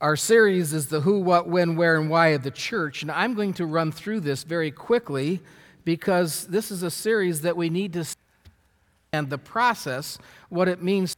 Our series is the who, what, when, where, and why of the church, and I'm going to run through this very quickly because this is a series that we need to and the process, what it means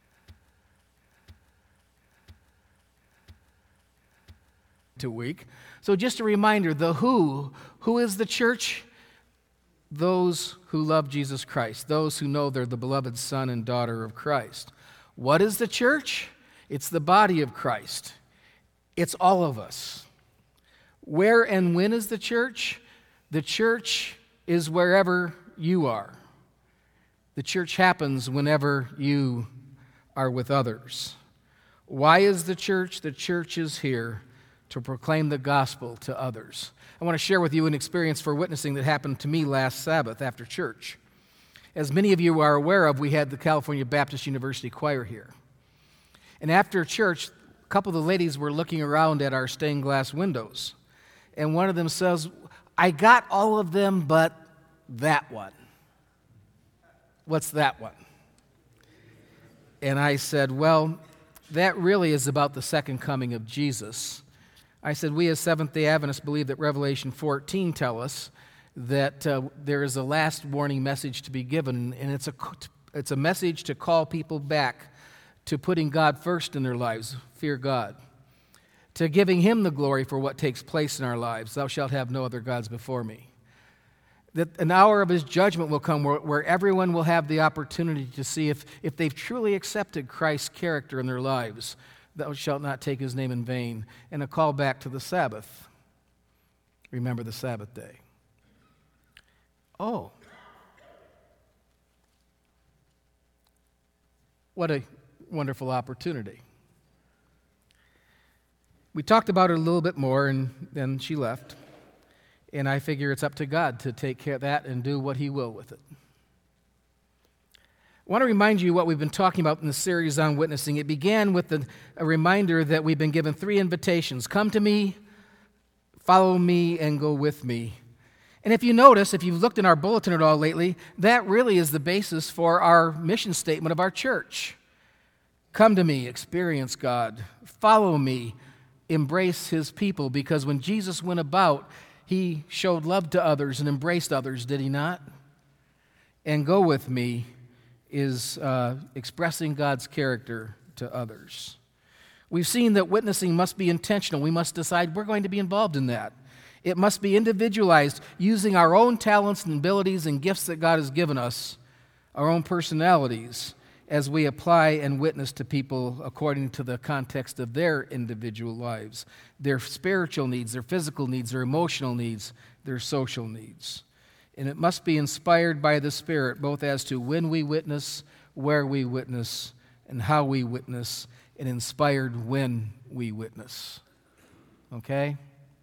to week. So just a reminder, the who is the church? Those who love Jesus Christ, those who know they're the beloved son and daughter of Christ. What is the church? It's the body of Christ. It's all of us. Where and when is the church? The church is wherever you are. The church happens whenever you are with others. Why is the church? The church is here to proclaim the gospel to others. I want to share with you an experience for witnessing that happened to me last Sabbath after church. As many of you are aware of, we had the California Baptist University Choir here. And after church, a couple of the ladies were looking around at our stained glass windows. And one of them says, "I got all of them, but that one." What's that one? And I said, well, that really is about the second coming of Jesus. I said, we as Seventh-day Adventists believe that Revelation 14 tell us that there is a last warning message to be given, and it's a message to call people back to putting God first in their lives, fear God, to giving Him the glory for what takes place in our lives. Thou shalt have no other gods before me. That an hour of His judgment will come where everyone will have the opportunity to see if they've truly accepted Christ's character in their lives. Thou shalt not take His name in vain. And a call back to the Sabbath. Remember the Sabbath day. Oh. What a wonderful opportunity. We talked about it a little bit more, and then she left. And I figure it's up to God to take care of that and do what He will with it. I want to remind you what we've been talking about in the series on witnessing. It began with a reminder that we've been given 3 invitations. Come to me, follow me, and go with me. And if you notice, if you've looked in our bulletin at all lately, that really is the basis for our mission statement of our church. Come to me, experience God. Follow me, embrace His people. Because when Jesus went about, He showed love to others and embraced others, did He not? And go with me is expressing God's character to others. We've seen that witnessing must be intentional. We must decide we're going to be involved in that. It must be individualized, using our own talents and abilities and gifts that God has given us, our own personalities, as we apply and witness to people according to the context of their individual lives, their spiritual needs, their physical needs, their emotional needs, their social needs. And it must be inspired by the Spirit, both as to when we witness, where we witness, and how we witness, and inspired when we witness. Okay?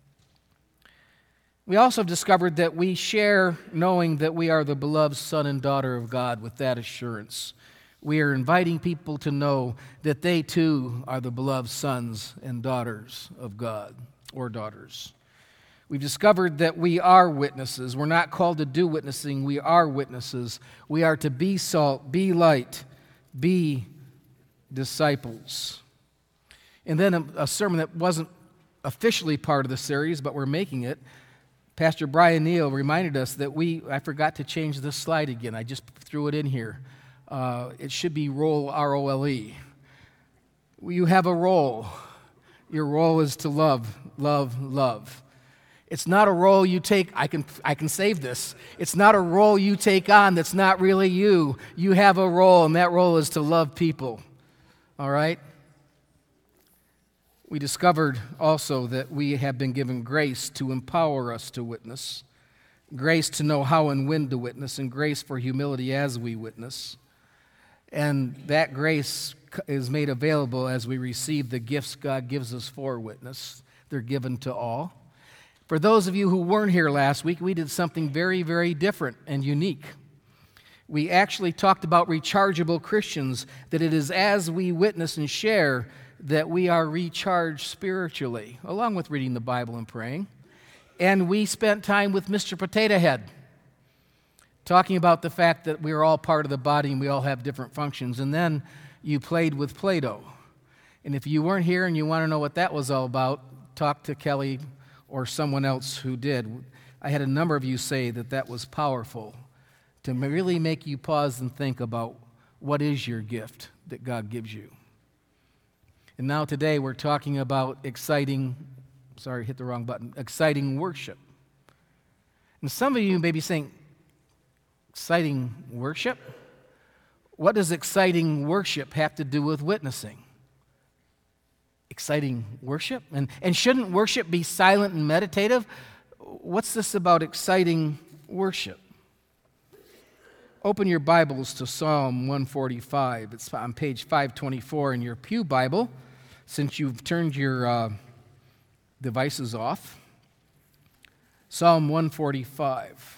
We also discovered that we share knowing that we are the beloved son and daughter of God with that assurance. We are inviting people to know that they too are the beloved sons and daughters of God, or daughters. We've discovered that we are witnesses. We're not called to do witnessing, we are witnesses. We are to be salt, be light, be disciples. And then a sermon that wasn't officially part of the series, but we're making it. Pastor Brian Neal reminded us that I forgot to change this slide again. I just threw it in here. It should be role, R-O-L-E. You have a role. Your role is to love, love, love. It's not a role you take, I can save this. It's not a role you take on that's not really you. You have a role, and that role is to love people. All right? We discovered also that we have been given grace to empower us to witness, grace to know how and when to witness, and grace for humility as we witness. And that grace is made available as we receive the gifts God gives us for witness. They're given to all. For those of you who weren't here last week, we did something very, very different and unique. We actually talked about rechargeable Christians, that it is as we witness and share that we are recharged spiritually, along with reading the Bible and praying. And we spent time with Mr. Potato Head, talking about the fact that we are all part of the body and we all have different functions. And then you played with Play-Doh. And if you weren't here and you want to know what that was all about, talk to Kelly or someone else who did. I had a number of you say that that was powerful, to really make you pause and think about what is your gift that God gives you. And now today we're talking about exciting worship. And some of you may be saying, exciting worship? What does exciting worship have to do with witnessing? Exciting worship? And shouldn't worship be silent and meditative? What's this about exciting worship? Open your Bibles to Psalm 145. It's on page 524 in your pew Bible, since you've turned your devices off. Psalm 145.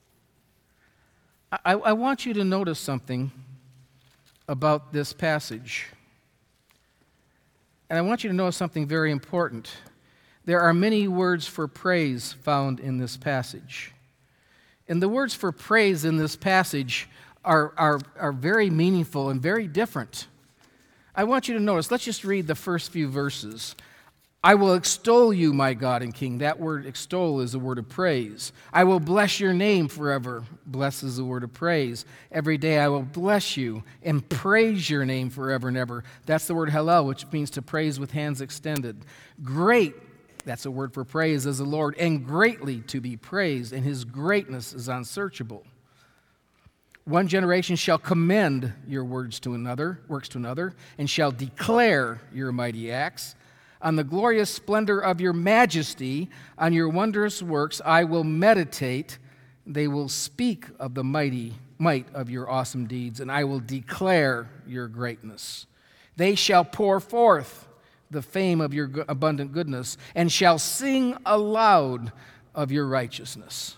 I want you to notice something about this passage. And I want you to notice something very important. There are many words for praise found in this passage. And the words for praise in this passage are very meaningful and very different. I want you to notice, let's just read the first few verses. I will extol you, my God and King. That word extol is a word of praise. I will bless your name forever. Bless is a word of praise. Every day I will bless you and praise your name forever and ever. That's the word hallel, which means to praise with hands extended. Great, that's a word for praise, is the Lord, and greatly to be praised, and his greatness is unsearchable. One generation shall commend your works to another, and shall declare your mighty acts. On the glorious splendor of your majesty, on your wondrous works, I will meditate. They will speak of the might of your awesome deeds, and I will declare your greatness. They shall pour forth the fame of your abundant goodness, and shall sing aloud of your righteousness.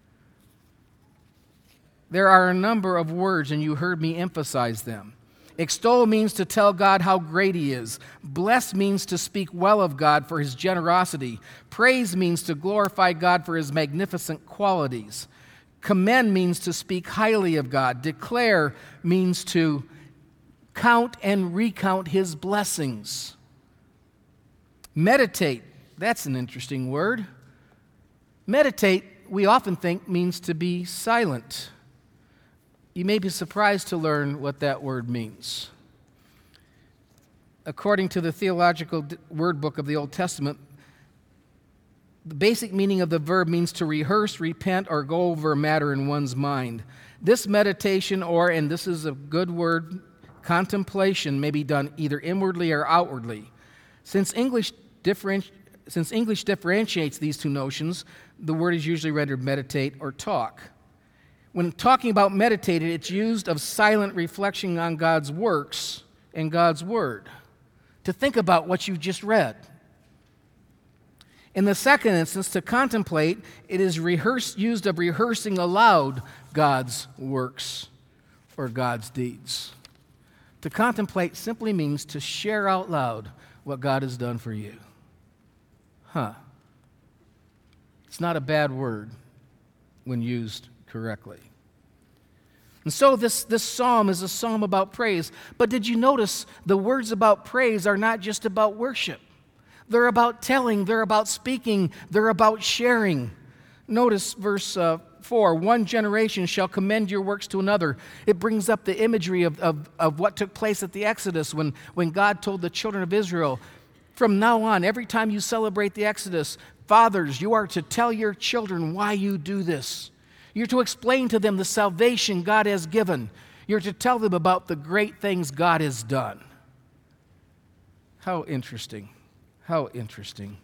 There are a number of words, and you heard me emphasize them. Extol means to tell God how great he is. Bless means to speak well of God for his generosity. Praise means to glorify God for his magnificent qualities. Commend means to speak highly of God. Declare means to count and recount his blessings. Meditate, that's an interesting word. Meditate, we often think, means to be silent. You may be surprised to learn what that word means. According to the Theological Word Book of the Old Testament, the basic meaning of the verb means to rehearse, repent, or go over a matter in one's mind. This meditation, or, and this is a good word, contemplation, may be done either inwardly or outwardly. Since English differentiates these two notions, the word is usually rendered meditate or talk. When talking about meditated, it's used of silent reflection on God's works and God's word, to think about what you've just read. In the second instance, to contemplate, it is used of rehearsing aloud God's works or God's deeds. To contemplate simply means to share out loud what God has done for you. It's not a bad word when used correctly. And so this psalm is a psalm about praise. But did you notice the words about praise are not just about worship? They're about telling, they're about speaking, they're about sharing. Notice verse 4, one generation shall commend your works to another. It brings up the imagery of what took place at the Exodus when God told the children of Israel, from now on, every time you celebrate the Exodus, fathers, you are to tell your children why you do this. You're to explain to them the salvation God has given. You're to tell them about the great things God has done. How interesting. How interesting.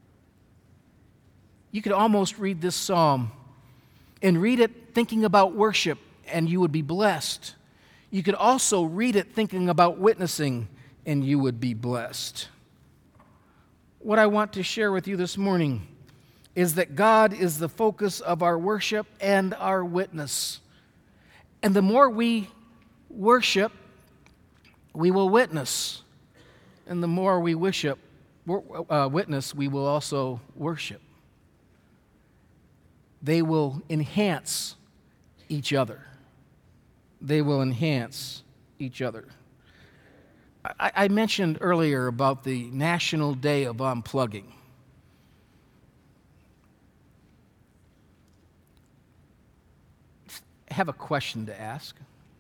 You could almost read this psalm and read it thinking about worship, and you would be blessed. You could also read it thinking about witnessing, and you would be blessed. What I want to share with you this morning is that God is the focus of our worship and our witness. And the more we worship, we will witness. And the more we witness, we will also worship. They will enhance each other. They will enhance each other. I mentioned earlier about the National Day of Unplugging. I have a question to ask.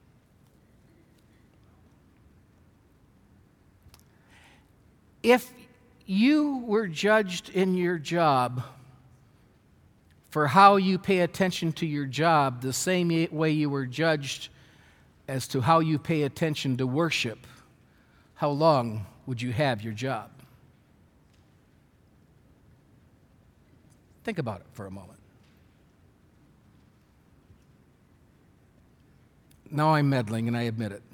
If you were judged in your job for how you pay attention to your job the same way you were judged as to how you pay attention to worship, how long would you have your job? Think about it for a moment. Now I'm meddling, and I admit it.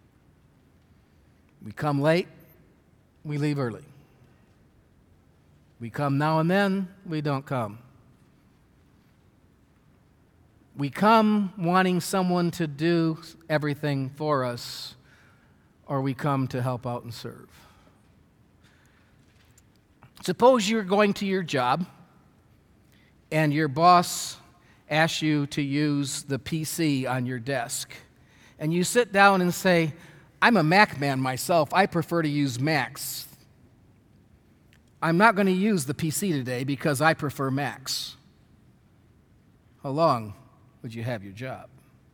We come late, we leave early. We come now and then, we don't come. We come wanting someone to do everything for us, or we come to help out and serve. Suppose you're going to your job, and your boss asks you to use the PC on your desk. And you sit down and say, I'm a Mac man myself. I prefer to use Macs. I'm not going to use the PC today because I prefer Macs. How long would you have your job?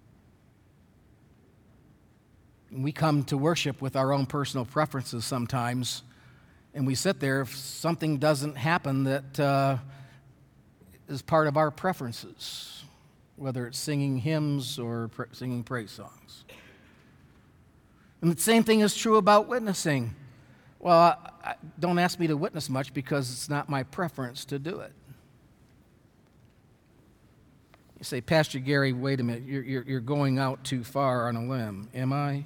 We come to worship with our own personal preferences sometimes, and we sit there if something doesn't happen that is part of our preferences, whether it's singing hymns or singing praise songs. And the same thing is true about witnessing. Well, don't ask me to witness much because it's not my preference to do it. You say, Pastor Gary, wait a minute, you're going out too far on a limb. Am I?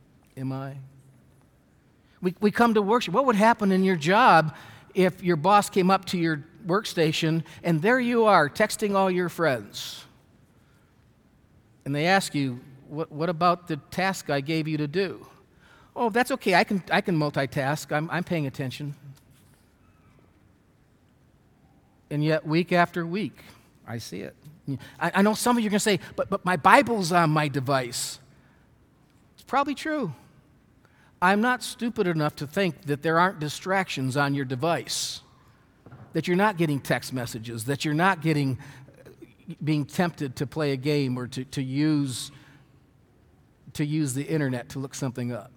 We come to worship. What would happen in your job if your boss came up to your workstation and there you are texting all your friends? And they ask you, what about the task I gave you to do? Oh, that's okay. I can multitask. I'm paying attention. And yet, week after week, I see it. I know some of you are going to say, but my Bible's on my device. It's probably true. I'm not stupid enough to think that there aren't distractions on your device, that you're not getting text messages, that you're not being tempted to play a game or to use the internet to look something up.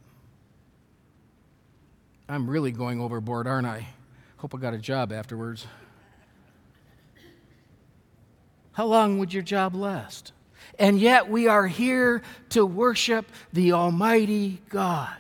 I'm really going overboard, aren't I? Hope I got a job afterwards. How long would your job last? And yet we are here to worship the Almighty God.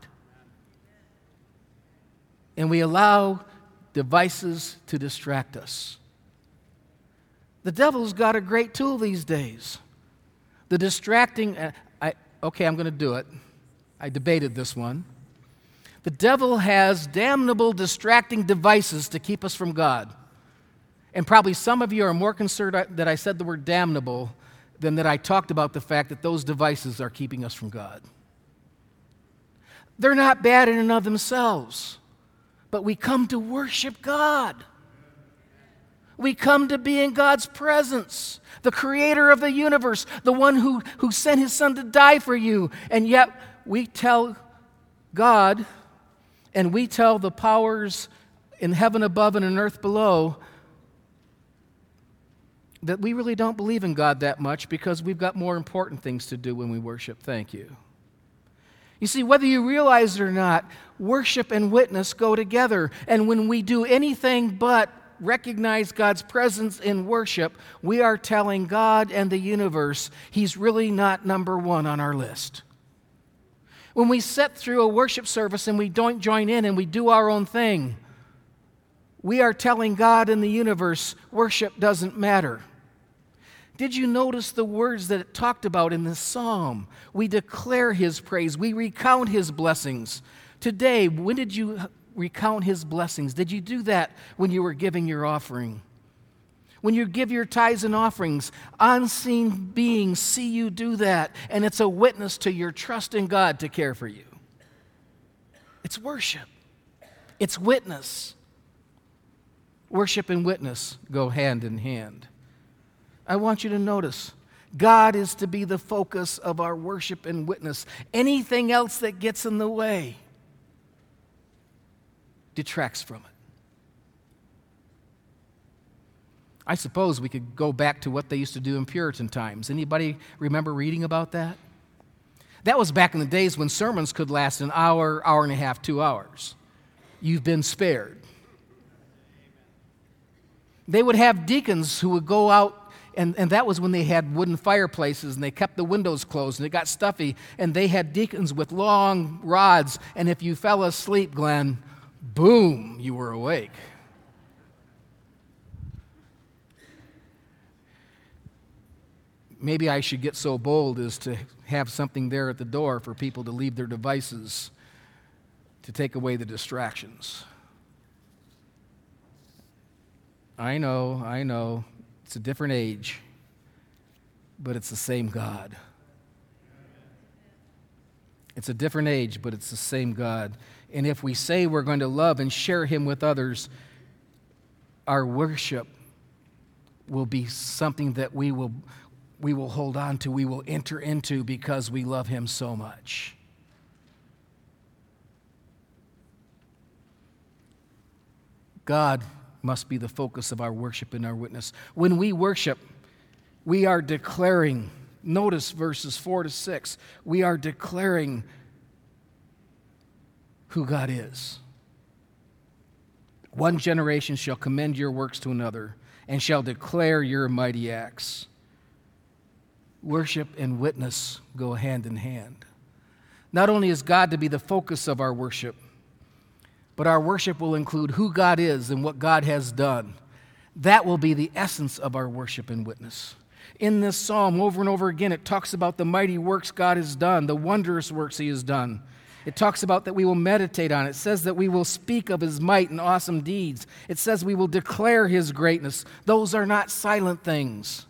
And we allow devices to distract us. The devil's got a great tool these days. The distracting, I'm going to do it. I debated this one. The devil has damnable distracting devices to keep us from God. And probably some of you are more concerned that I said the word damnable than that I talked about the fact that those devices are keeping us from God. They're not bad in and of themselves, but we come to worship God. We come to be in God's presence, the creator of the universe, the one who sent his son to die for you. And yet we tell God and we tell the powers in heaven above and in earth below that we really don't believe in God that much because we've got more important things to do when we worship. Thank you. You see, whether you realize it or not, worship and witness go together. And when we do anything but recognize God's presence in worship, we are telling God and the universe He's really not number one on our list. When we sit through a worship service and we don't join in and we do our own thing, we are telling God and the universe worship doesn't matter. Did you notice the words that it talked about in this psalm? We declare His praise. We recount His blessings. Today, when did you recount His blessings? Did you do that when you were giving your offering? When you give your tithes and offerings, unseen beings see you do that, and it's a witness to your trust in God to care for you. It's worship. It's witness. Worship and witness go hand in hand. I want you to notice, God is to be the focus of our worship and witness. Anything else that gets in the way detracts from it. I suppose we could go back to what they used to do in Puritan times. Anybody remember reading about that? That was back in the days when sermons could last an hour, hour and a half, 2 hours. You've been spared. They would have deacons who would go out, and that was when they had wooden fireplaces, and they kept the windows closed, and it got stuffy, and they had deacons with long rods, and if you fell asleep, Glenn, boom, you were awake. Maybe I should get so bold as to have something there at the door for people to leave their devices to take away the distractions. I know, it's a different age, but it's the same God. It's a different age, but it's the same God. And if we say we're going to love and share Him with others, our worship will be something that we will hold on to, we will enter into because we love Him so much. God must be the focus of our worship and our witness. When we worship, we are declaring, notice verses 4 to 6, we are declaring who God is. One generation shall commend your works to another and shall declare your mighty acts. Worship and witness go hand in hand. Not only is God to be the focus of our worship, but our worship will include who God is and what God has done. That will be the essence of our worship and witness. In this psalm, over and over again, it talks about the mighty works God has done, the wondrous works He has done. It talks about that we will meditate on it. It says that we will speak of His might and awesome deeds. It says we will declare His greatness. Those are not silent things.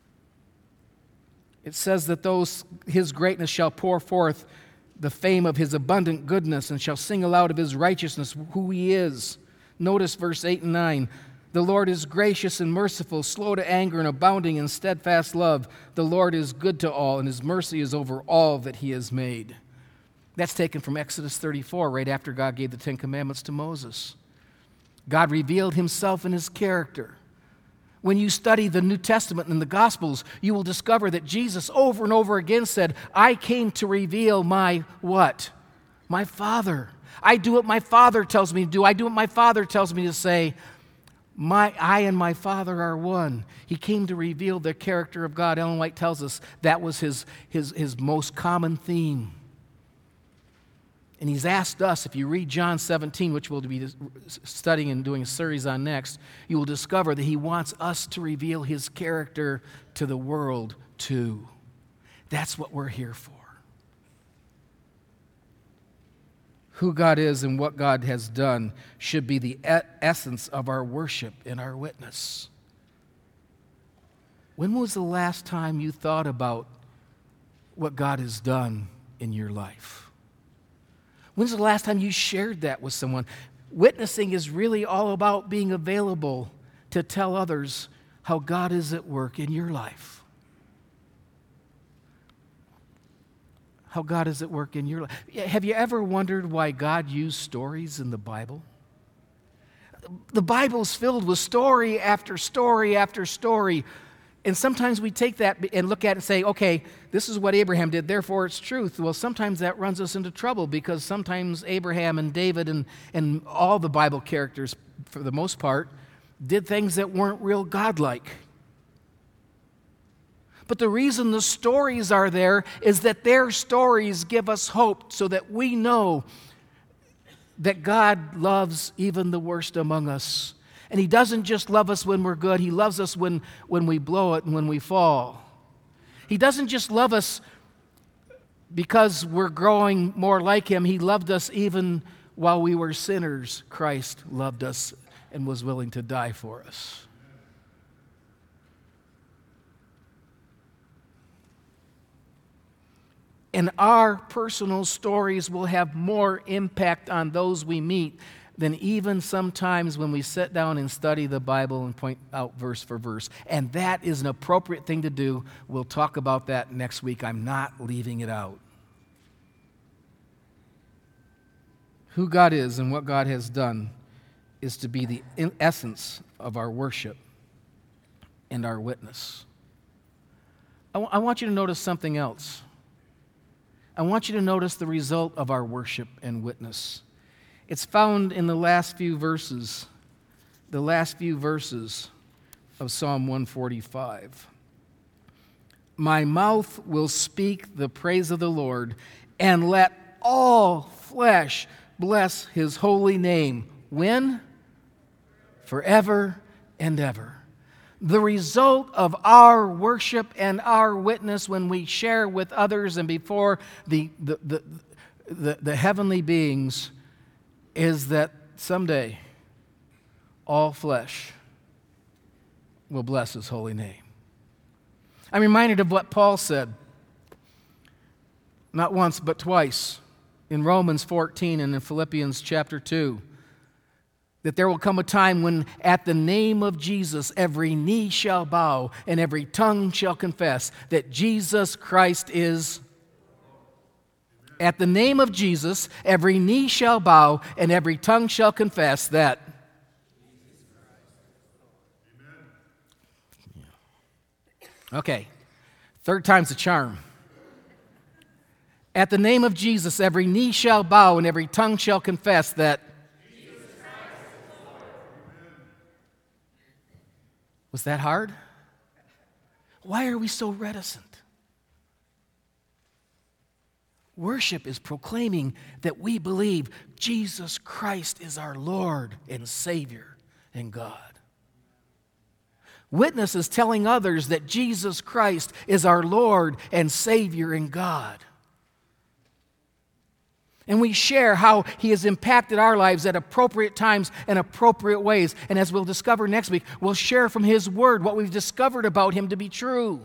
It says that His greatness shall pour forth the fame of His abundant goodness and shall sing aloud of His righteousness, who He is. Notice verse 8 and 9. The Lord is gracious and merciful, slow to anger and abounding in steadfast love. The Lord is good to all, and His mercy is over all that He has made. That's taken from Exodus 34, right after God gave the Ten Commandments to Moses. God revealed Himself in His character. When you study the New Testament and the Gospels, you will discover that Jesus over and over again said, I came to reveal my what? My Father. I do what my Father tells me to do. I do what my Father tells me to say. I and my Father are one. He came to reveal the character of God. Ellen White tells us that was his most common theme. And He's asked us, if you read John 17, which we'll be studying and doing a series on next, you will discover that He wants us to reveal His character to the world too. That's what we're here for. Who God is and what God has done should be the essence of our worship and our witness. When was the last time you thought about what God has done in your life? When's the last time you shared that with someone? Witnessing is really all about being available to tell others how God is at work in your life. How God is at work in your life. Have you ever wondered why God used stories in the Bible? The Bible's filled with story after story after story. And sometimes we take that and look at it and say, okay, this is what Abraham did, therefore it's truth. Well, sometimes that runs us into trouble because sometimes Abraham and David and all the Bible characters, for the most part, did things that weren't real godlike. But the reason the stories are there is that their stories give us hope so that we know that God loves even the worst among us. And He doesn't just love us when we're good. He loves us when we blow it and when we fall. He doesn't just love us because we're growing more like Him. He loved us even while we were sinners. Christ loved us and was willing to die for us. And our personal stories will have more impact on those we meet than even sometimes when we sit down and study the Bible and point out verse for verse. And that is an appropriate thing to do. We'll talk about that next week. I'm not leaving it out. who God is and what God has done is to be the essence of our worship and our witness. I want you to notice something else. I want you to notice the result of our worship and witness. It's found in the last few verses of Psalm 145. My mouth will speak the praise of the Lord, and let all flesh bless his holy name. When? Forever and ever. The result of our worship and our witness when we share with others and before the heavenly beings is that someday all flesh will bless his holy name. I'm reminded of what Paul said, not once but twice, in Romans 14 and in Philippians chapter 2, that there will come a time when at the name of Jesus every knee shall bow and every tongue shall confess that Jesus Christ is. At the name of Jesus every knee shall bow and every tongue shall confess that. Okay, third time's the charm. At the name of Jesus every knee shall bow and every tongue shall confess that. Was that hard? Why are we so reticent? Worship is proclaiming that we believe Jesus Christ is our Lord and Savior and God. Witness is telling others that Jesus Christ is our Lord and Savior and God. And we share how he has impacted our lives at appropriate times and appropriate ways. And as we'll discover next week, we'll share from his word what we've discovered about him to be true.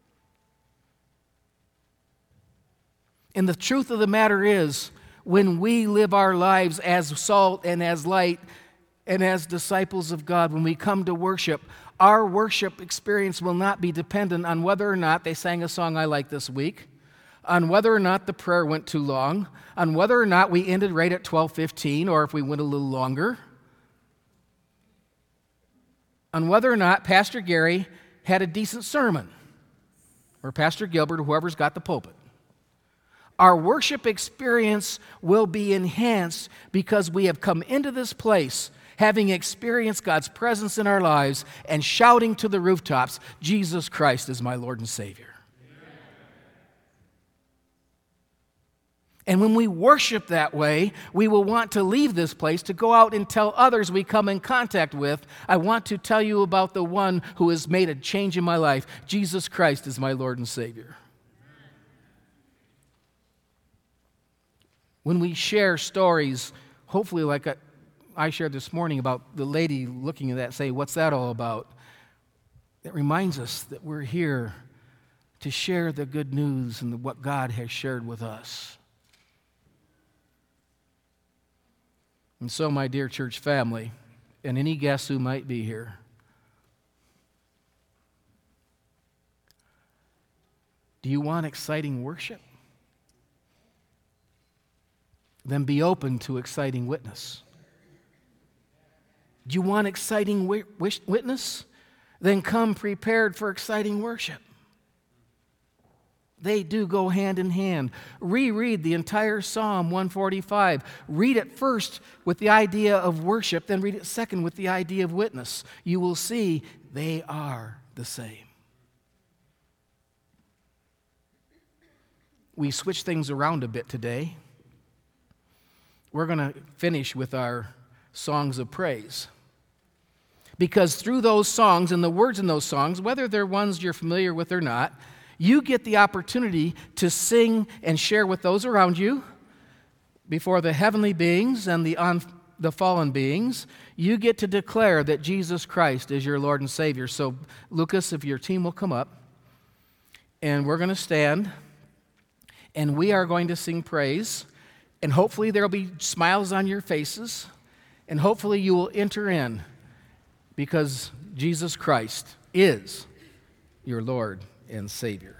And the truth of the matter is, when we live our lives as salt and as light and as disciples of God, when we come to worship, our worship experience will not be dependent on whether or not they sang a song I like this week, on whether or not the prayer went too long, on whether or not we ended right at 12:15 or if we went a little longer, on whether or not Pastor Gary had a decent sermon, or Pastor Gilbert, or whoever's got the pulpit. Our worship experience will be enhanced because we have come into this place having experienced God's presence in our lives and shouting to the rooftops, Jesus Christ is my Lord and Savior. And when we worship that way, we will want to leave this place to go out and tell others we come in contact with, I want to tell you about the one who has made a change in my life. Jesus Christ is my Lord and Savior. When we share stories, hopefully like I shared this morning about the lady looking at that, say, what's that all about? It reminds us that we're here to share the good news and what God has shared with us. And so, my dear church family, and any guests who might be here, do you want exciting worship? Then be open to exciting witness. Do you want exciting witness? Then come prepared for exciting worship. They do go hand in hand. Reread the entire Psalm 145. Read it first with the idea of worship, then read it second with the idea of witness. You will see they are the same. We switch things around a bit today. We're going to finish with our songs of praise. Because through those songs and the words in those songs, whether they're ones you're familiar with or not, you get the opportunity to sing and share with those around you before the heavenly beings and the fallen beings. You get to declare that Jesus Christ is your Lord and Savior. So, Lucas, if your team will come up, and we're going to stand, and we are going to sing praise, and hopefully there will be smiles on your faces, and hopefully you will enter in because Jesus Christ is your Lord and Savior.